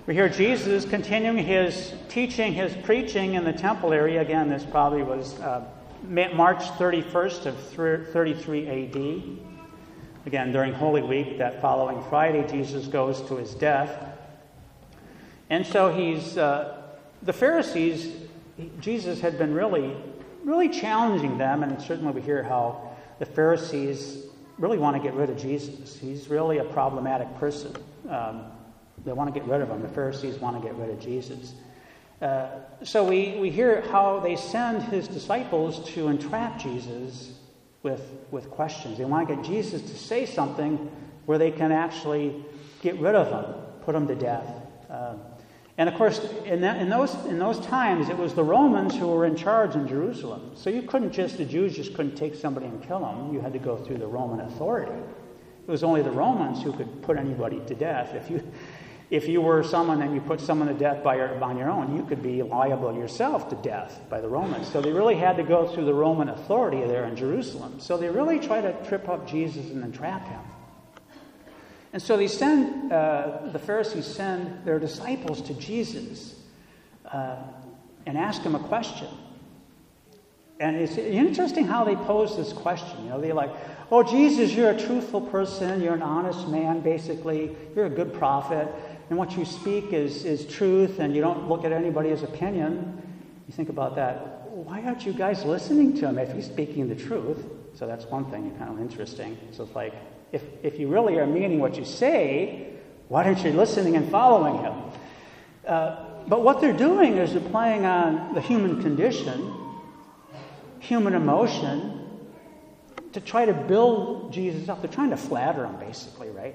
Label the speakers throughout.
Speaker 1: We hear Jesus continuing his teaching, his preaching in the temple area. Again, this probably was March 31st of 33 A.D. Again, during Holy Week, that following Friday, Jesus goes to his death. And so the Pharisees, Jesus had been really challenging them, and certainly we hear how the Pharisees really want to get rid of Jesus. He's really a problematic person. They want to get rid of him. The Pharisees want to get rid of Jesus. So we hear how they send his disciples to entrap Jesus with questions. They want to get Jesus to say something where they can actually get rid of him, put him to death. And of course, in those times, it was the Romans who were in charge in Jerusalem. So the Jews just couldn't take somebody and kill them. You had to go through the Roman authority. It was only the Romans who could put anybody to death. If you were someone and you put someone to death on your own, you could be liable yourself to death by the Romans. So they really had to go through the Roman authority there in Jerusalem. So they really try to trip up Jesus and entrap him. And so the Pharisees send their disciples to Jesus and ask him a question. And it's interesting how they pose this question. They're like, "Oh, Jesus, you're a truthful person. You're an honest man, basically. You're a good prophet. And what you speak is truth, and you don't look at anybody's opinion." You think about that. Why aren't you guys listening to him if he's speaking the truth? So that's one thing kind of interesting. So it's like, if you really are meaning what you say, why aren't you listening and following him? But what they're doing is they're playing on the human condition, human emotion, to try to build Jesus up. They're trying to flatter him, basically, right?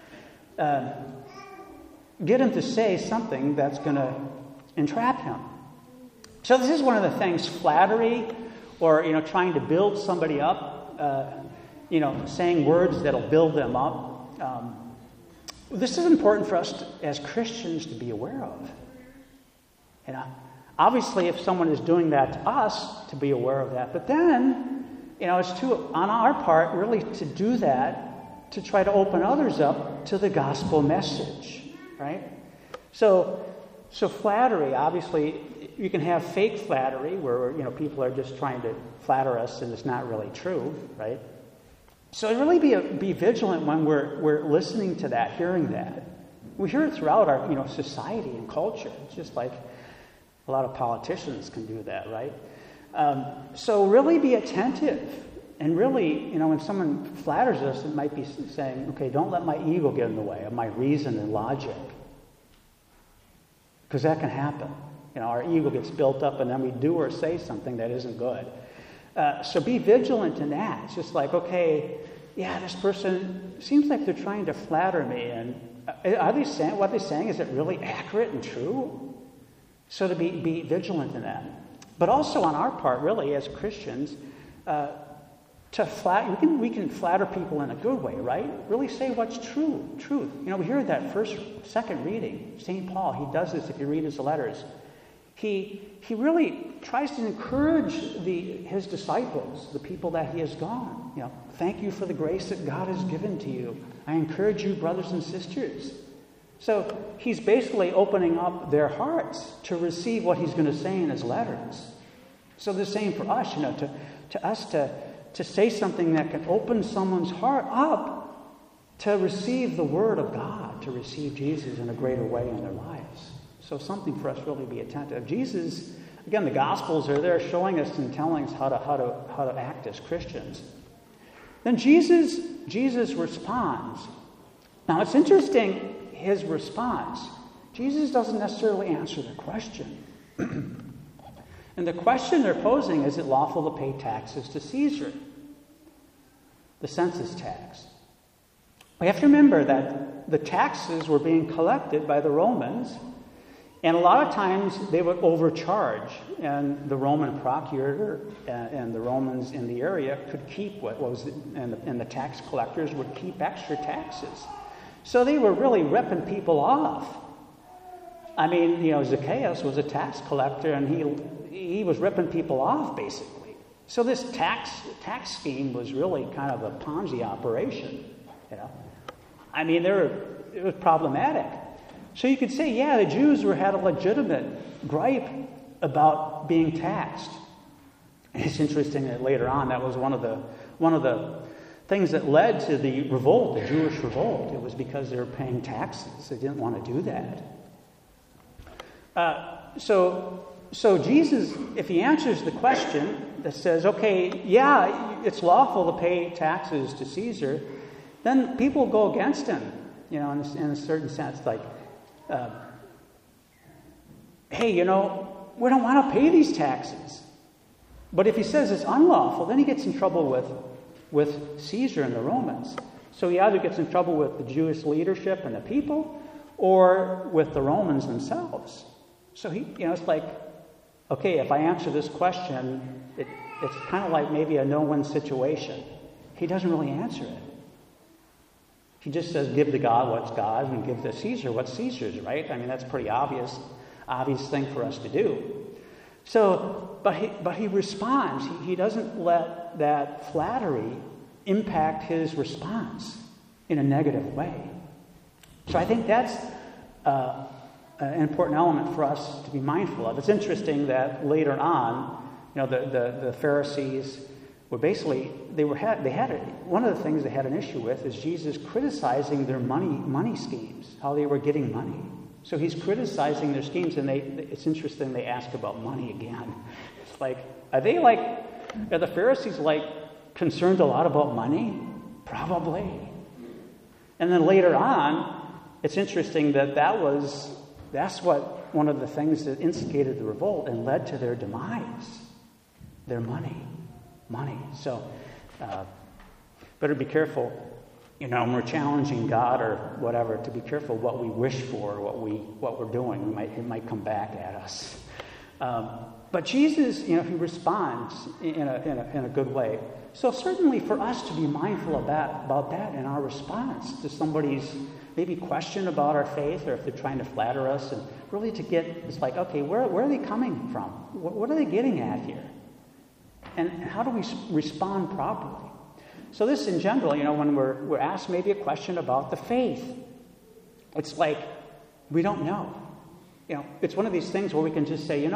Speaker 1: Get him to say something that's going to entrap him. So this is one of the things, flattery, or trying to build somebody up, saying words that'll build them up. This is important for us as Christians to be aware of. Obviously, if someone is doing that to us, to be aware of that. But then, it's on our part really to do that, to try to open others up to the gospel message, right? So flattery, obviously, you can have fake flattery where people are just trying to flatter us and it's not really true, right? So really be vigilant when we're listening to that, hearing that. We hear it throughout our society and culture. It's just like a lot of politicians can do that, right? So really be attentive. And really, when someone flatters us, it might be saying, okay, don't let my ego get in the way of my reason and logic. Because that can happen. Our ego gets built up and then we do or say something that isn't good. So be vigilant in that. It's just like, okay, yeah, this person seems like they're trying to flatter me. And are they saying what they're saying? Is it really accurate and true? So to be vigilant in that. But also on our part, really, as Christians, we can flatter people in a good way, right? Really say what's truth. We hear that second reading. St. Paul, he does this if you read his letters. He really tries to encourage his disciples, the people that he has gone. Thank you for the grace that God has given to you. I encourage you, brothers and sisters. So he's basically opening up their hearts to receive what he's going to say in his letters. So the same for us, to say something that can open someone's heart up to receive the Word of God, to receive Jesus in a greater way in their lives. So something for us really to be attentive. Jesus, again, the Gospels are there showing us and telling us how to act as Christians. Then Jesus responds. Now it's interesting, his response. Jesus doesn't necessarily answer the question. And the question they're posing, is it lawful to pay taxes to Caesar? The census tax. We have to remember that the taxes were being collected by the Romans, and a lot of times they would overcharge, and the Roman procurator and the Romans in the area could keep and the tax collectors would keep extra taxes. So they were really ripping people off. I mean, Zacchaeus was a tax collector, and he was ripping people off, basically. So this tax scheme was really kind of a Ponzi operation, I mean, it was problematic. So you could say, yeah, the Jews had a legitimate gripe about being taxed. It's interesting that later on, that was one of the things that led to the revolt, the Jewish revolt. It was because they were paying taxes. They didn't want to do that. So Jesus, if he answers the question that says, okay, yeah, it's lawful to pay taxes to Caesar, then people go against him, in a certain sense, like, hey, we don't want to pay these taxes. But if he says it's unlawful, then he gets in trouble with Caesar and the Romans. So he either gets in trouble with the Jewish leadership and the people, or with the Romans themselves. So it's like, okay, if I answer this question, it's kind of like maybe a no-win situation. He doesn't really answer it. He just says, give to God what's God's and give to Caesar what's Caesar's, right? I mean, that's a pretty obvious thing for us to do. So, but he responds. He doesn't let that flattery impact his response in a negative way. So I think that's an important element for us to be mindful of. It's interesting that later on, the Pharisees were basically one of the things they had an issue with is Jesus criticizing their money schemes, how they were getting money. So he's criticizing their schemes, and it's interesting they ask about money again. It's like, are the Pharisees concerned a lot about money? Probably. And then later on, it's interesting that's what one of the things that instigated the revolt and led to their demise. Their money. So, better be careful, when we're challenging God or whatever, to be careful what we wish for, what we're doing. It might come back at us. But Jesus, he responds in a good way. So certainly for us to be mindful about that in our response to somebody's maybe question about our faith, or if they're trying to flatter us, and really it's like, okay, where are they coming from? What are they getting at here? And how do we respond properly? So this in general, when we're asked maybe a question about the faith, it's like, we don't know. It's one of these things where we can just say,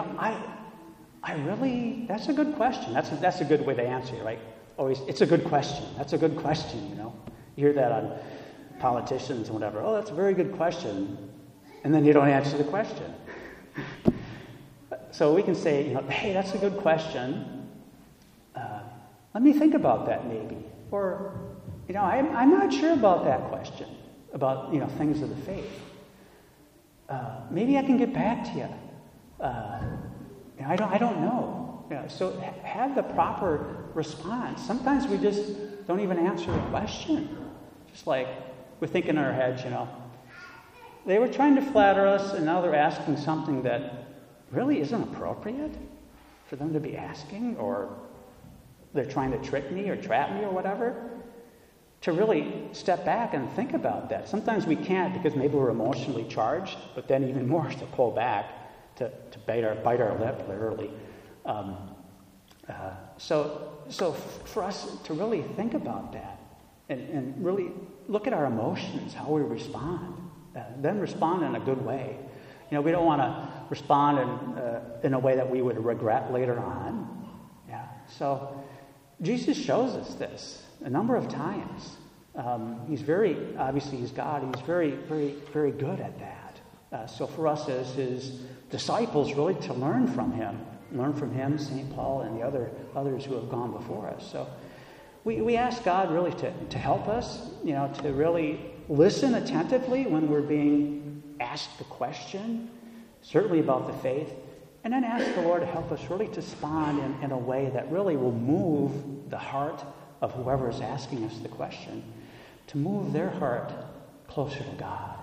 Speaker 1: I really, that's a good question. That's a good way to answer it, right? Always, it's a good question. That's a good question, You hear that on politicians and whatever. Oh, that's a very good question. And then you don't answer the question. So we can say, hey, that's a good question. Let me think about that maybe. Or, I'm not sure about that question, about, things of the faith. Maybe I can get back to you. I don't know. So have the proper response. Sometimes we just don't even answer the question. Just like we think in our heads, they were trying to flatter us, and now they're asking something that really isn't appropriate for them to be asking, or they're trying to trick me or trap me or whatever. To really step back and think about that. Sometimes we can't because maybe we're emotionally charged, but then even more to pull back, to bite our lip, literally. So for us to really think about that and really look at our emotions, how we respond, then respond in a good way. We don't want to respond in a way that we would regret later on. Yeah. So Jesus shows us this a number of times. He's God. He's very, very, very good at that. So for us as his disciples, really to learn from him, St. Paul and the others who have gone before us. So we ask God really to help us, to really listen attentively when we're being asked the question, certainly about the faith, and then ask the Lord to help us really to respond in a way that really will move the heart of whoever is asking us the question, to move their heart closer to God.